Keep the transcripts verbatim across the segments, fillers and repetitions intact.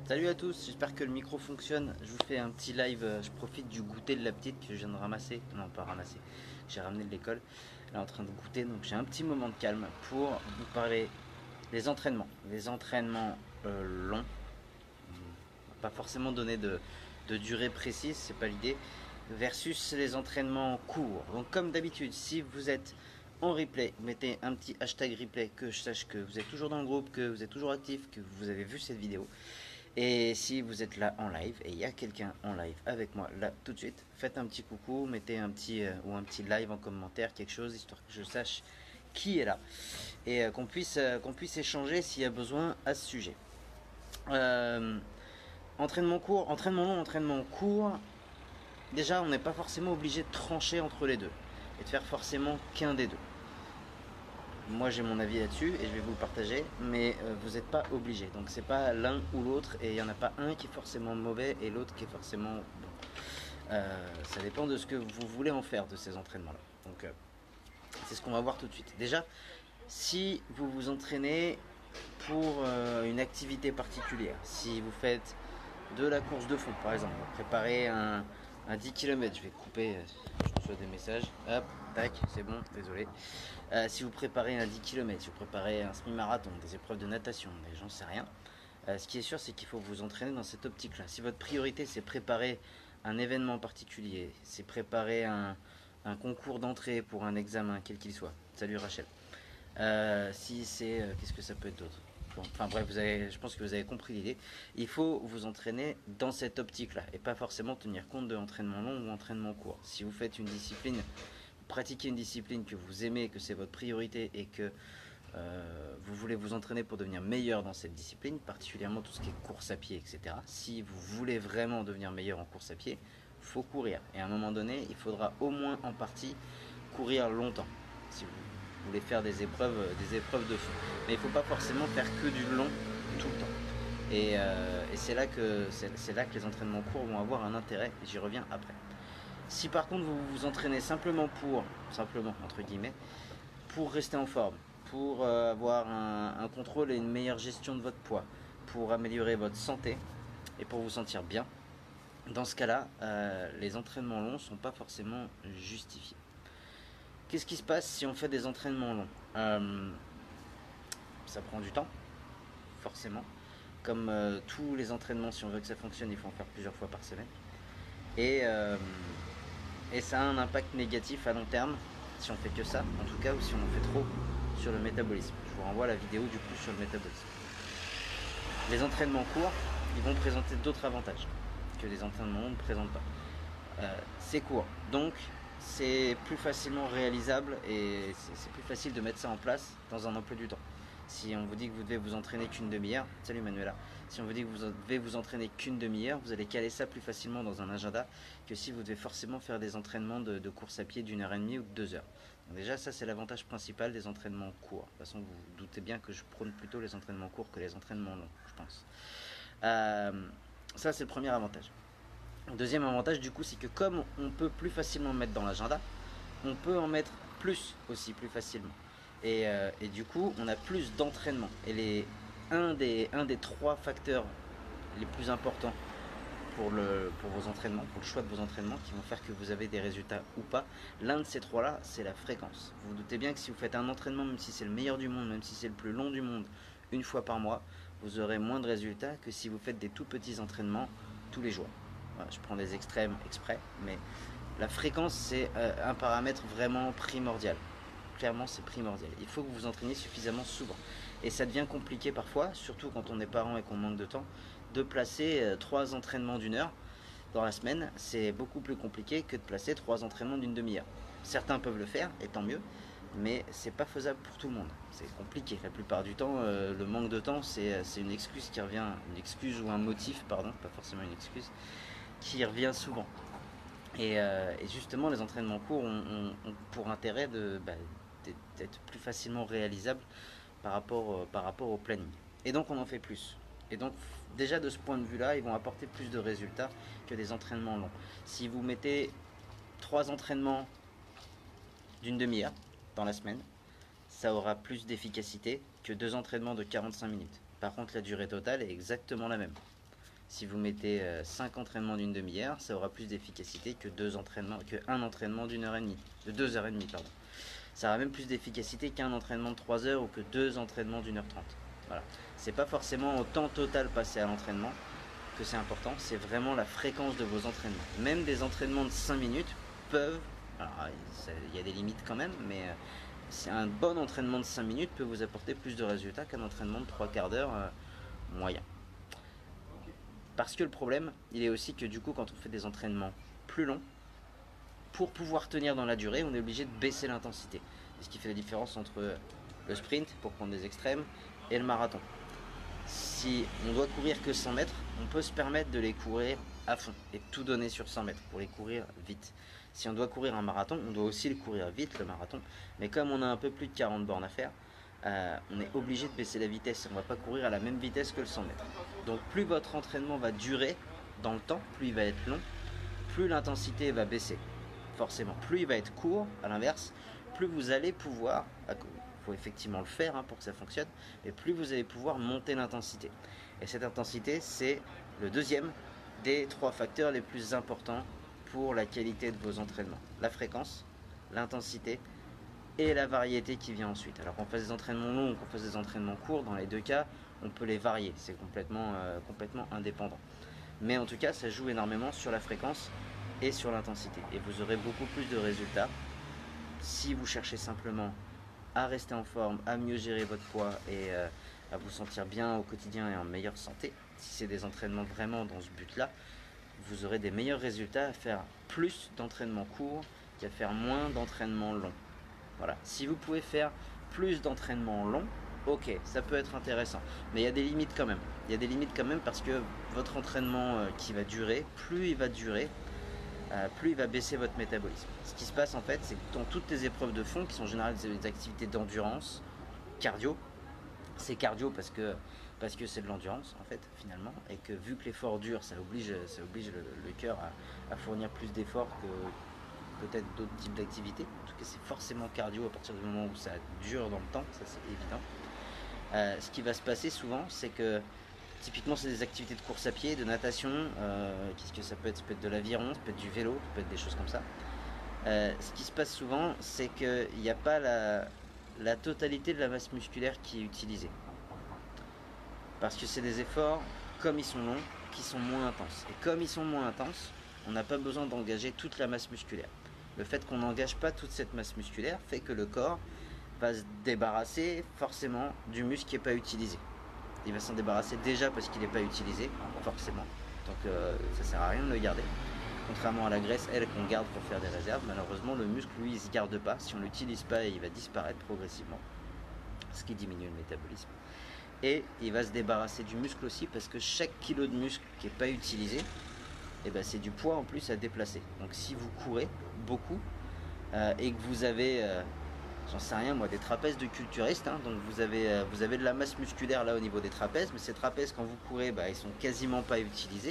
Salut à tous, j'espère que le micro fonctionne. Je vous fais un petit live, je profite du goûter de la petite que je viens de ramasser. Non, pas ramasser, j'ai ramené de l'école. Elle est en train de goûter, donc j'ai un petit moment de calme pour vous parler des entraînements. Des entraînements euh, longs. Pas forcément donner de, de durée précise, c'est pas l'idée. Versus les entraînements courts. Donc comme d'habitude, si vous êtes en replay, mettez un petit hashtag replay, que je sache que vous êtes toujours dans le groupe, que vous êtes toujours actif, que vous avez vu cette vidéo. Et si vous êtes là en live, et il y a quelqu'un en live avec moi là tout de suite, faites un petit coucou, mettez un petit euh, ou un petit live en commentaire, quelque chose, histoire que je sache qui est là. Et euh, qu'on puisse, euh, qu'on puisse échanger s'il y a besoin à ce sujet. Euh, entraînement court, entraînement long, entraînement court. Déjà, on n'est pas forcément obligé de trancher entre les deux et de faire forcément qu'un des deux. Moi j'ai mon avis là-dessus et je vais vous le partager, mais euh, vous n'êtes pas obligé. Donc c'est pas l'un ou l'autre et il n'y en a pas un qui est forcément mauvais et l'autre qui est forcément bon. Euh, ça dépend de ce que vous voulez en faire de ces entraînements-là. Donc euh, c'est ce qu'on va voir tout de suite. Déjà, si vous vous entraînez pour euh, une activité particulière, si vous faites de la course de fond par exemple, vous préparez un, un dix kilomètres, je vais couper, je reçois des messages, hop, tac, c'est bon, désolé. Euh, si vous préparez un dix kilomètres, si vous préparez un semi-marathon, des épreuves de natation, mais j'en sais rien, euh, ce qui est sûr c'est qu'il faut vous entraîner dans cette optique là. Si votre priorité c'est préparer un événement particulier, c'est préparer un, un concours d'entrée pour un examen quel qu'il soit, salut Rachel, euh, si c'est, euh, qu'est-ce que ça peut être d'autre? Bon, enfin bref, vous avez, je pense que vous avez compris l'idée. Il faut vous entraîner dans cette optique-là et pas forcément tenir compte de l'entraînement long ou entraînement court. Si vous faites une discipline, pratiquez une discipline que vous aimez, que c'est votre priorité et que euh, vous voulez vous entraîner pour devenir meilleur dans cette discipline, particulièrement tout ce qui est course à pied, et cetera. Si vous voulez vraiment devenir meilleur en course à pied, il faut courir. Et à un moment donné, il faudra au moins en partie courir longtemps. Si vous voulez faire des épreuves, des épreuves de fond. Mais il ne faut pas forcément faire que du long tout le temps. Et, euh, et c'est là que c'est là que les entraînements courts vont avoir un intérêt. J'y reviens après. Si par contre vous vous entraînez simplement pour, simplement entre guillemets, pour rester en forme, pour euh, avoir un, un contrôle et une meilleure gestion de votre poids, pour améliorer votre santé et pour vous sentir bien, dans ce cas-là, euh, les entraînements longs ne sont pas forcément justifiés. Qu'est-ce qui se passe si on fait des entraînements longs? euh, Ça prend du temps, forcément. Comme euh, tous les entraînements, si on veut que ça fonctionne, il faut en faire plusieurs fois par semaine. Et, euh, et ça a un impact négatif à long terme, si on fait que ça, en tout cas, ou si on en fait trop sur le métabolisme. Je vous renvoie à la vidéo du coup sur le métabolisme. Les entraînements courts, ils vont présenter d'autres avantages que les entraînements longs ne présentent pas. Euh, c'est court, donc c'est plus facilement réalisable et c'est plus facile de mettre ça en place dans un emploi du temps. Si on vous dit que vous devez vous entraîner qu'une demi-heure, salut Manuela, si on vous dit que vous devez vous entraîner qu'une demi-heure, vous allez caler ça plus facilement dans un agenda que si vous devez forcément faire des entraînements de, de course à pied d'une heure et demie ou de deux heures. Donc déjà ça c'est l'avantage principal des entraînements courts. De toute façon vous vous doutez bien que je prône plutôt les entraînements courts que les entraînements longs, je pense. Euh, ça c'est le premier avantage. Deuxième avantage du coup c'est que comme on peut plus facilement mettre dans l'agenda, on peut en mettre plus aussi plus facilement. Et, euh, et du coup on a plus d'entraînement. Et les, un, des, un des trois facteurs les plus importants pour, le, pour vos entraînements, pour le choix de vos entraînements qui vont faire que vous avez des résultats ou pas, l'un de ces trois là c'est la fréquence. Vous vous doutez bien que si vous faites un entraînement, même si c'est le meilleur du monde, même si c'est le plus long du monde, une fois par mois, vous aurez moins de résultats que si vous faites des tout petits entraînements tous les jours. Voilà, je prends des extrêmes exprès, mais la fréquence c'est euh, un paramètre vraiment primordial. Clairement c'est primordial. Il faut que vous vous entraîniez suffisamment souvent. Et ça devient compliqué parfois, surtout quand on est parent et qu'on manque de temps, de placer euh, trois entraînements d'une heure dans la semaine. C'est beaucoup plus compliqué que de placer trois entraînements d'une demi-heure. Certains peuvent le faire, et tant mieux, mais c'est pas faisable pour tout le monde. C'est compliqué. La plupart du temps, euh, le manque de temps, c'est une excuse qui revient, une excuse ou un motif, pardon, pas forcément une excuse, qui revient souvent. Et, euh, et justement, les entraînements courts ont, ont, ont pour intérêt de, bah, d'être plus facilement réalisables par rapport, euh, par rapport au planning. Et donc, on en fait plus. Et donc, déjà de ce point de vue-là, ils vont apporter plus de résultats que des entraînements longs. Si vous mettez trois entraînements d'une demi-heure dans la semaine, ça aura plus d'efficacité que deux entraînements de quarante-cinq minutes. Par contre, la durée totale est exactement la même. Si vous mettez euh, cinq entraînements d'une demi-heure, ça aura plus d'efficacité que deux entraînements, que un entraînement d'une heure et demie, de deux heures et demie, pardon. Ça aura même plus d'efficacité qu'un entraînement de trois heures ou que deux entraînements d'une heure trente. Voilà. C'est pas forcément au temps total passé à l'entraînement que c'est important, c'est vraiment la fréquence de vos entraînements. Même des entraînements de cinq minutes peuvent, alors il y a des limites quand même, mais euh, c'est un bon entraînement de cinq minutes peut vous apporter plus de résultats qu'un entraînement de trois quarts d'heure euh, moyen. Parce que le problème, il est aussi que du coup, quand on fait des entraînements plus longs, pour pouvoir tenir dans la durée, on est obligé de baisser l'intensité. C'est ce qui fait la différence entre le sprint, pour prendre des extrêmes, et le marathon. Si on doit courir que cent mètres, on peut se permettre de les courir à fond et tout donner sur cent mètres pour les courir vite. Si on doit courir un marathon, on doit aussi le courir vite, le marathon. Mais comme on a un peu plus de quarante bornes à faire, euh, on est obligé de baisser la vitesse. On ne va pas courir à la même vitesse que le cent mètres. Donc plus votre entraînement va durer dans le temps, plus il va être long, plus l'intensité va baisser. Forcément, plus il va être court, à l'inverse, plus vous allez pouvoir, il faut effectivement le faire hein, pour que ça fonctionne, mais plus vous allez pouvoir monter l'intensité. Et cette intensité, c'est le deuxième des trois facteurs les plus importants pour la qualité de vos entraînements. La fréquence, l'intensité et la variété qui vient ensuite. Alors qu'on fasse des entraînements longs ou qu'on fasse des entraînements courts, dans les deux cas, on peut les varier, c'est complètement, euh, complètement indépendant. Mais en tout cas, ça joue énormément sur la fréquence et sur l'intensité. Et vous aurez beaucoup plus de résultats si vous cherchez simplement à rester en forme, à mieux gérer votre poids et euh, à vous sentir bien au quotidien et en meilleure santé. Si c'est des entraînements vraiment dans ce but-là, vous aurez des meilleurs résultats à faire plus d'entraînements courts qu'à faire moins d'entraînements longs. Voilà. Si vous pouvez faire plus d'entraînements longs, ok, ça peut être intéressant. Mais il y a des limites quand même. Il y a des limites quand même parce que votre entraînement euh, qui va durer, plus il va durer, euh, plus il va baisser votre métabolisme. Ce qui se passe en fait, c'est que dans toutes les épreuves de fond, qui sont en général des activités d'endurance, cardio, c'est cardio parce que parce que c'est de l'endurance en fait finalement, et que vu que l'effort dure, ça oblige, ça oblige le, le cœur à, à fournir plus d'efforts que peut-être d'autres types d'activités. En tout cas, c'est forcément cardio à partir du moment où ça dure dans le temps, ça c'est évident. Euh, ce qui va se passer souvent, c'est que typiquement c'est des activités de course à pied, de natation, euh, qu'est-ce que ça peut être? Ça peut être de l'aviron, ça peut être du vélo, ça peut être des choses comme ça. Euh, ce qui se passe souvent, c'est qu'il n'y a pas la, la totalité de la masse musculaire qui est utilisée. Parce que c'est des efforts, comme ils sont longs, qui sont moins intenses. Et comme ils sont moins intenses, on n'a pas besoin d'engager toute la masse musculaire. Le fait qu'on n'engage pas toute cette masse musculaire fait que le corps va se débarrasser forcément du muscle qui n'est pas utilisé. Il va s'en débarrasser déjà parce qu'il n'est pas utilisé, forcément. Donc euh, ça sert à rien de le garder. Contrairement à la graisse, elle, qu'on garde pour faire des réserves, malheureusement le muscle, lui, il ne se garde pas. Si on ne l'utilise pas, il va disparaître progressivement, ce qui diminue le métabolisme. Et il va se débarrasser du muscle aussi parce que chaque kilo de muscle qui n'est pas utilisé, eh ben, c'est du poids en plus à déplacer. Donc si vous courez beaucoup euh, et que vous avez, euh, j'en sais rien moi, des trapèzes de culturistes, hein, donc vous avez, euh, vous avez de la masse musculaire là au niveau des trapèzes, mais ces trapèzes quand vous courez, bah, ils sont quasiment pas utilisés,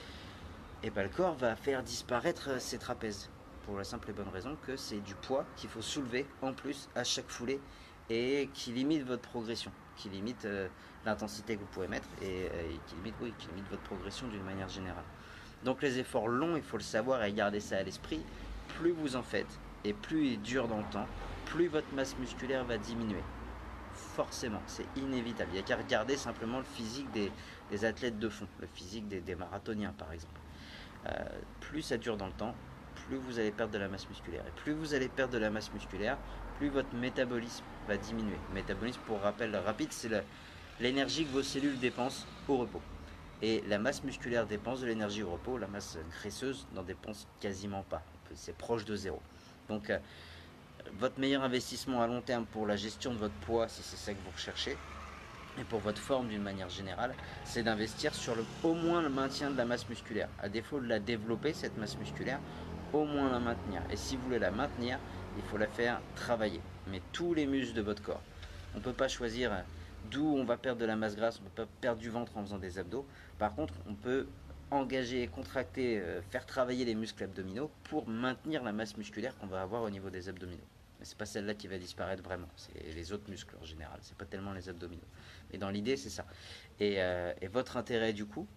et ben, le corps va faire disparaître ces trapèzes. Pour la simple et bonne raison que c'est du poids qu'il faut soulever en plus à chaque foulée et qui limite votre progression, qui limite euh, l'intensité que vous pouvez mettre et, euh, et qui, limite, oui, qui limite votre progression d'une manière générale. Donc les efforts longs, il faut le savoir et garder ça à l'esprit, plus vous en faites et plus il dure dans le temps, plus votre masse musculaire va diminuer. Forcément, c'est inévitable. Il n'y a qu'à regarder simplement le physique des, des athlètes de fond, le physique des, des marathoniens par exemple. Euh, plus ça dure dans le temps, plus vous allez perdre de la masse musculaire. Et plus vous allez perdre de la masse musculaire, plus votre métabolisme va diminuer. Le métabolisme, pour rappel rapide, c'est l'énergie que vos cellules dépensent au repos. Et la masse musculaire dépense de l'énergie au repos, la masse graisseuse n'en dépense quasiment pas. C'est proche de zéro. Donc, euh, votre meilleur investissement à long terme pour la gestion de votre poids, si c'est ça que vous recherchez, et pour votre forme d'une manière générale, c'est d'investir sur le, au moins le maintien de la masse musculaire. À défaut de la développer, cette masse musculaire, au moins la maintenir. Et si vous voulez la maintenir, il faut la faire travailler. Mais tous les muscles de votre corps. On ne peut pas choisir d'où on va perdre de la masse grasse, on ne peut pas perdre du ventre en faisant des abdos. Par contre, on peut engager, contracter, faire travailler les muscles abdominaux pour maintenir la masse musculaire qu'on va avoir au niveau des abdominaux. Mais c'est pas celle-là qui va disparaître vraiment, c'est les autres muscles en général, c'est pas tellement les abdominaux. Mais dans l'idée, c'est ça. Et, euh, et votre intérêt du coup,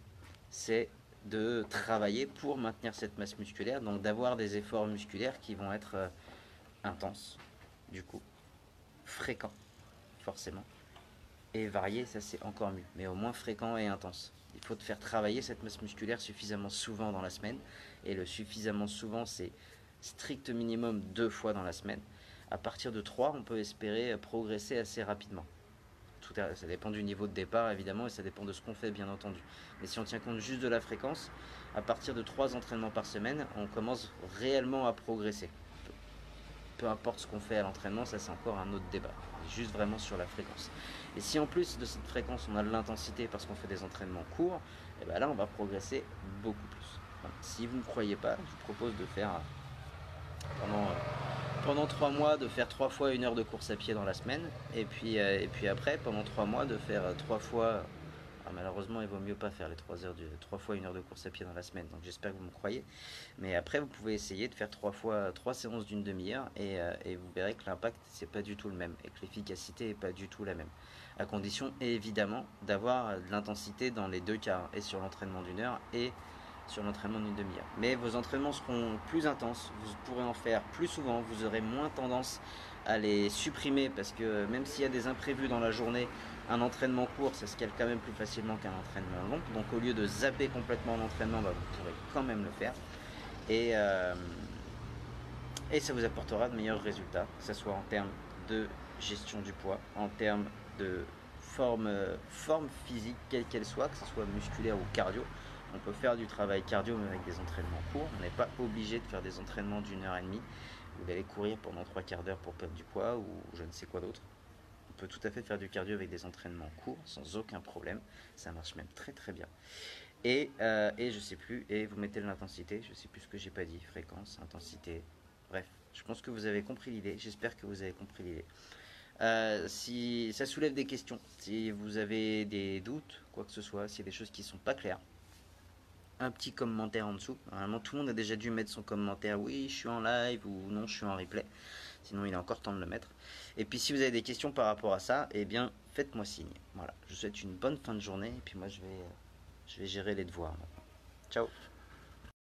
c'est de travailler pour maintenir cette masse musculaire, donc d'avoir des efforts musculaires qui vont être euh, intenses, du coup, fréquents, forcément, et variés, ça c'est encore mieux, mais au moins fréquent et intense. Il faut te faire travailler cette masse musculaire suffisamment souvent dans la semaine, et le suffisamment souvent, c'est strict minimum deux fois dans la semaine. À partir de trois, on peut espérer progresser assez rapidement. Tout à, ça dépend du niveau de départ évidemment et ça dépend de ce qu'on fait bien entendu. Mais si on tient compte juste de la fréquence, à partir de trois entraînements par semaine, on commence réellement à progresser. Peu importe ce qu'on fait à l'entraînement, ça c'est encore un autre débat. Juste vraiment sur la fréquence. Et si en plus de cette fréquence on a de l'intensité parce qu'on fait des entraînements courts, et bien là on va progresser beaucoup plus. Voilà. Si vous ne croyez pas, je vous propose de faire pendant pendant trois mois de faire trois fois une heure de course à pied dans la semaine et puis, euh, et puis après pendant trois mois de faire trois fois ah, malheureusement il vaut mieux pas faire les trois heures du, trois fois une heure de course à pied dans la semaine, donc j'espère que vous me croyez, mais après vous pouvez essayer de faire trois fois trois séances d'une demi-heure et, euh, et vous verrez que l'impact c'est pas du tout le même et que l'efficacité est pas du tout la même, à condition évidemment d'avoir de l'intensité dans les deux cas, et sur l'entraînement d'une heure et sur l'entraînement d'une demi-heure. Mais vos entraînements seront plus intenses, vous pourrez en faire plus souvent, vous aurez moins tendance à les supprimer parce que même s'il y a des imprévus dans la journée, un entraînement court ça se cale quand même plus facilement qu'un entraînement long. Donc au lieu de zapper complètement l'entraînement, bah, vous pourrez quand même le faire. Et, euh, et ça vous apportera de meilleurs résultats, que ce soit en termes de gestion du poids, en termes de forme, forme physique, quelle qu'elle soit, que ce soit musculaire ou cardio. On peut faire du travail cardio mais avec des entraînements courts. On n'est pas obligé de faire des entraînements d'une heure et demie ou d'aller courir pendant trois quarts d'heure pour perdre du poids ou je ne sais quoi d'autre. On peut tout à fait faire du cardio avec des entraînements courts sans aucun problème. Ça marche même très très bien. Et, euh, et je sais plus, et vous mettez de l'intensité, je sais plus ce que j'ai pas dit, fréquence, intensité. Bref, je pense que vous avez compris l'idée. J'espère que vous avez compris l'idée. Euh, si ça soulève des questions, si vous avez des doutes, quoi que ce soit, s'il y a des choses qui ne sont pas claires, un petit commentaire en dessous. Normalement, tout le monde a déjà dû mettre son commentaire. Oui, je suis en live ou non, je suis en replay. Sinon, il est encore temps de le mettre. Et puis, si vous avez des questions par rapport à ça, eh bien, faites-moi signe. Voilà. Je vous souhaite une bonne fin de journée. Et puis, moi, je vais, je vais gérer les devoirs. Ciao.